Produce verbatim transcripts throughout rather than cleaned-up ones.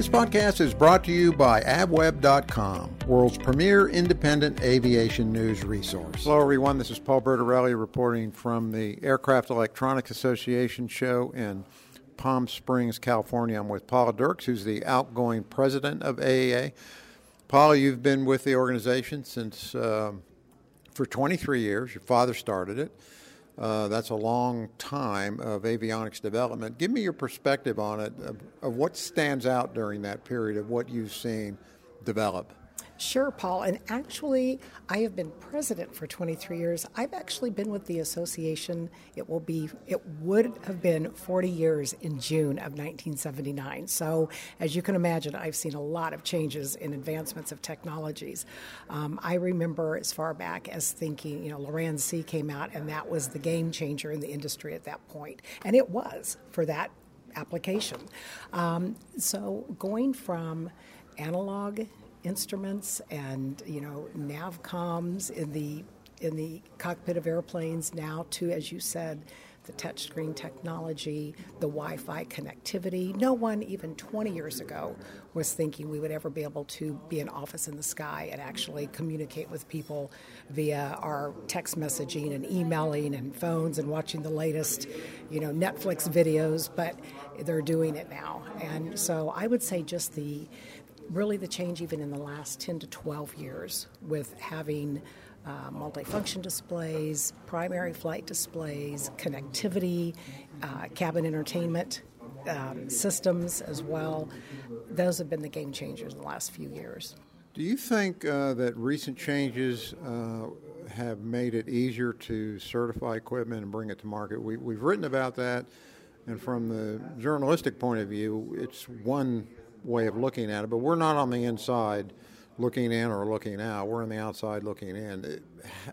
This podcast is brought to you by avweb dot com, world's premier independent aviation news resource. Hello, everyone. This is Paul Bertorelli reporting from the Aircraft Electronics Association show in Palm Springs, California. I'm with Paula Dirks, who's the outgoing president of A A A. Paula, you've been with the organization since uh, for twenty-three years. Your father started it. Uh, that's a long time of avionics development. Give me your perspective on it, of, of what stands out during that period of what you've seen develop. Sure, Paul. And actually, I have been president for twenty-three years. I've actually been with the association. It will be, it would have been forty years in June of nineteen seventy-nine. So, as you can imagine, I've seen a lot of changes in advancements of technologies. Um, I remember as far back as thinking, you know, Loran-C came out, and that was the game changer in the industry at that point. And it was for that application. Um, so, going from analog instruments and, you know, nav comms in the in the cockpit of airplanes now to, as you said, the touchscreen technology, the Wi-Fi connectivity. No one even twenty years ago was thinking we would ever be able to be an office in the sky and actually communicate with people via our text messaging and emailing and phones and watching the latest, you know, Netflix videos, but they're doing it now. And so I would say just the really the change even in the last ten to twelve years with having uh, multifunction displays, primary flight displays, connectivity, uh, cabin entertainment um, systems as well. Those have been the game changers in the last few years. Do you think uh, that recent changes uh, have made it easier to certify equipment and bring it to market? We, we've written about that, and from the journalistic point of view, it's one way of looking at it, but we're not on the inside looking in or looking out. We're on the outside looking in.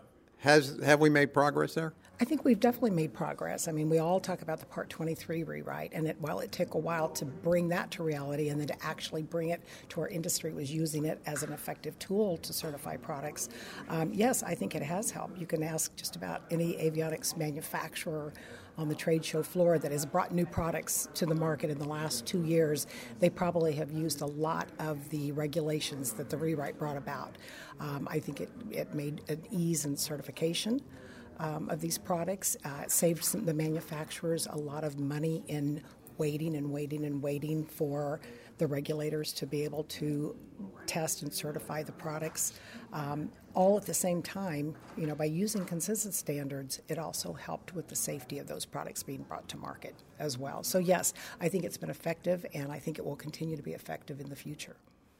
Has have we made progress there? I think we've definitely made progress. I mean, we all talk about the Part twenty-three rewrite, and it, while it took a while to bring that to reality and then to actually bring it to our industry was using it as an effective tool to certify products, um, yes, I think it has helped. You can ask just about any avionics manufacturer on the trade show floor that has brought new products to the market in the last two years. They probably have used a lot of the regulations that the rewrite brought about. Um, I think it, it made an ease in certification Um, of these products. Uh, it saved some, the manufacturers a lot of money in waiting and waiting and waiting for the regulators to be able to test and certify the products. Um, all at the same time, you know, by using consistent standards, it also helped with the safety of those products being brought to market as well. So yes, I think it's been effective, and I think it will continue to be effective in the future.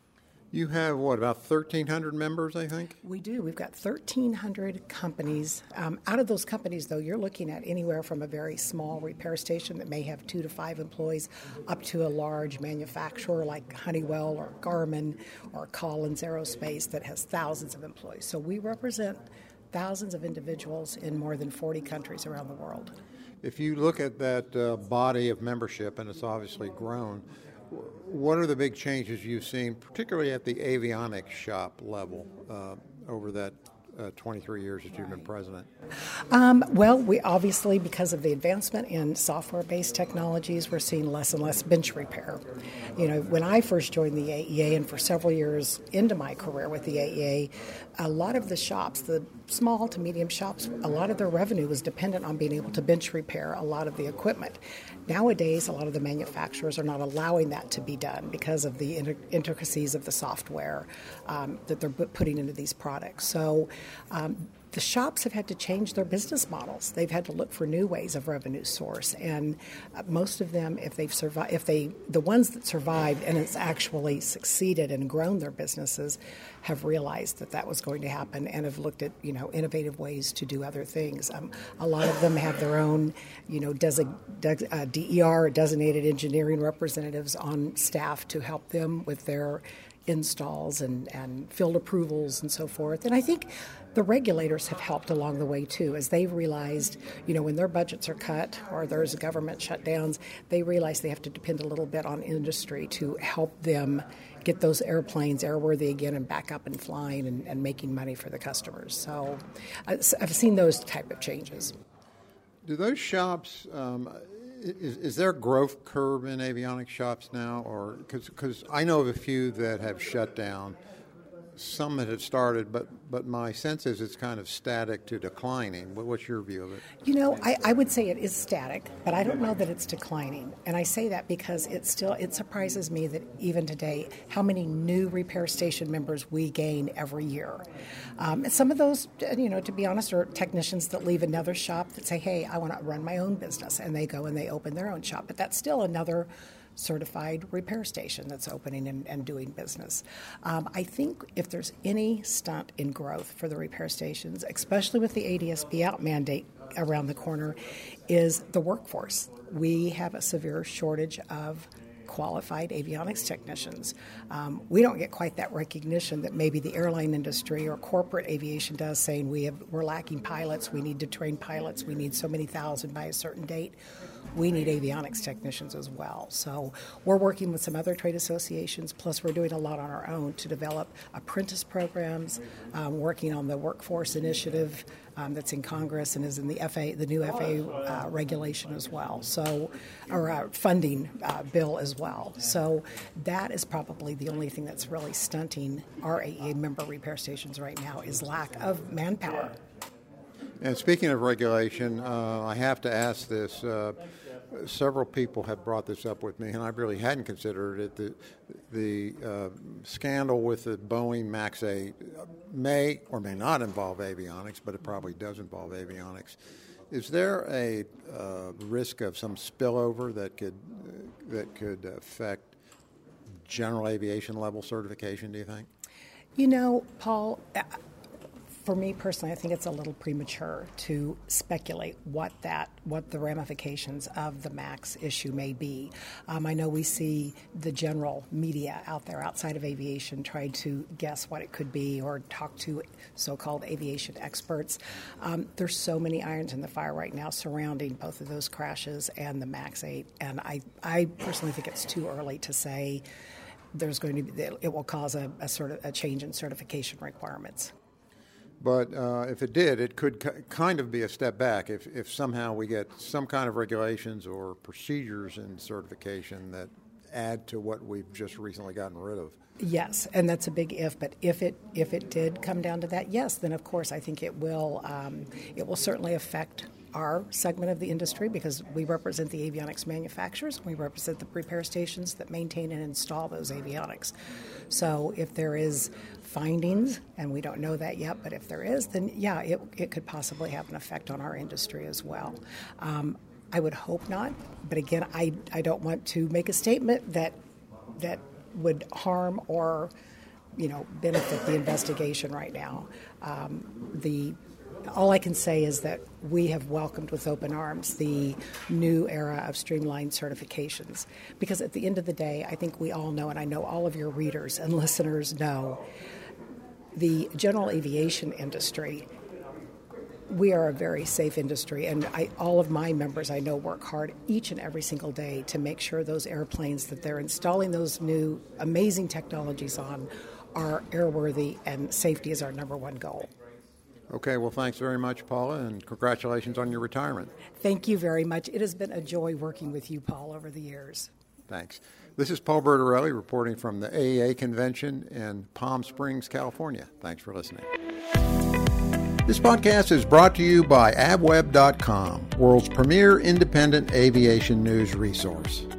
You have, what, about thirteen hundred members, I think? We do. We've got thirteen hundred companies. Um, out of those companies, though, you're looking at anywhere from a very small repair station that may have two to five employees up to a large manufacturer like Honeywell or Garmin or Collins Aerospace that has thousands of employees. So we represent thousands of individuals in more than forty countries around the world. If you look at that uh, body of membership, and it's obviously grown, what are the big changes you've seen, particularly at the avionics shop level, uh, over that uh, twenty-three years that you've been president? Um, well, we obviously, because of the advancement in software-based technologies, we're seeing less and less bench repair. You know, when I first joined the A E A, and for several years into my career with the A E A, a lot of the shops, the small to medium shops, a lot of their revenue was dependent on being able to bench repair a lot of the equipment. Nowadays, a lot of the manufacturers are not allowing that to be done because of the inter- intricacies of the software um, that they're putting into these products. So um, the shops have had to change their business models. They've had to look for new ways of revenue source, and uh, most of them, if they've survived, if they, the ones that survived and it's actually succeeded and grown their businesses, have realized that that was going to happen and have looked at, you know, innovative ways to do other things. Um, a lot of them have their own, you know, desi- de- uh, D E R, designated engineering representatives on staff to help them with their installs and, and field approvals and so forth. And I think the regulators have helped along the way, too, as they've realized, you know, when their budgets are cut or there's government shutdowns, they realize they have to depend a little bit on industry to help them get those airplanes airworthy again and back up and flying and, and making money for the customers. So I've seen those type of changes. Do those shops, um, Is, is there a growth curve in avionics shops now? Or because I know of a few that have shut down, some that have started, but, but my sense is it's kind of static to declining. What's your view of it? You know, I, I would say it is static, but I don't know that it's declining. And I say that because it still, it surprises me that even today, how many new repair station members we gain every year. Um, and some of those, you know, to be honest, are technicians that leave another shop that say, hey, I want to run my own business. And they go and they open their own shop. But that's still another certified repair station that's opening and, and doing business. Um, I think if there's any stunt in growth for the repair stations, especially with the A D S B out mandate around the corner, is the workforce. We have a severe shortage of qualified avionics technicians. Um, we don't get quite that recognition that maybe the airline industry or corporate aviation does, saying we have, we're lacking pilots, we need to train pilots, we need so many thousand by a certain date. We need avionics technicians as well. So we're working with some other trade associations, plus we're doing a lot on our own to develop apprentice programs, um, working on the workforce initiative um, that's in Congress and is in the F A, the new F A uh, regulation as well, so or uh, funding uh, bill as well. So that is probably the only thing that's really stunting our A E A member repair stations right now is lack of manpower. And speaking of regulation, uh, I have to ask this. Uh, several people have brought this up with me, and I really hadn't considered it. The, the uh, scandal with the Boeing Max eight may or may not involve avionics, but it probably does involve avionics. Is there a uh, risk of some spillover that could uh, that could affect general aviation level certification, do you think? You know, Paul, for me personally, I think it's a little premature to speculate what that, what the ramifications of the MAX issue may be. Um, I know we see the general media out there outside of aviation try to guess what it could be or talk to so-called aviation experts. Um, there's so many irons in the fire right now surrounding both of those crashes and the MAX eight, and I, I personally think it's too early to say there's going to be, it will cause a, a sort of a change in certification requirements. But uh, if it did, it could k- kind of be a step back if, if somehow we get some kind of regulations or procedures in certification that add to what we've just recently gotten rid of. Yes, and that's a big if. But if it if it did come down to that, yes, then of course I think it will um, it will certainly affect our segment of the industry because we represent the avionics manufacturers. We represent the repair stations that maintain and install those avionics. So if there is findings, and we don't know that yet, but if there is, then yeah, it, it could possibly have an effect on our industry as well. Um, I would hope not, but again, I, I don't want to make a statement that that would harm or, you know, benefit the investigation right now. Um, the All I can say is that we have welcomed with open arms the new era of streamlined certifications because at the end of the day, I think we all know, and I know all of your readers and listeners know, the general aviation industry, we are a very safe industry, and I, all of my members I know work hard each and every single day to make sure those airplanes that they're installing those new amazing technologies on are airworthy, and safety is our number one goal. Okay, well, thanks very much, Paula, and congratulations on your retirement. Thank you very much. It has been a joy working with you, Paul, over the years. Thanks. This is Paul Bertorelli reporting from the A E A convention in Palm Springs, California. Thanks for listening. This podcast is brought to you by abweb dot com, world's premier independent aviation news resource.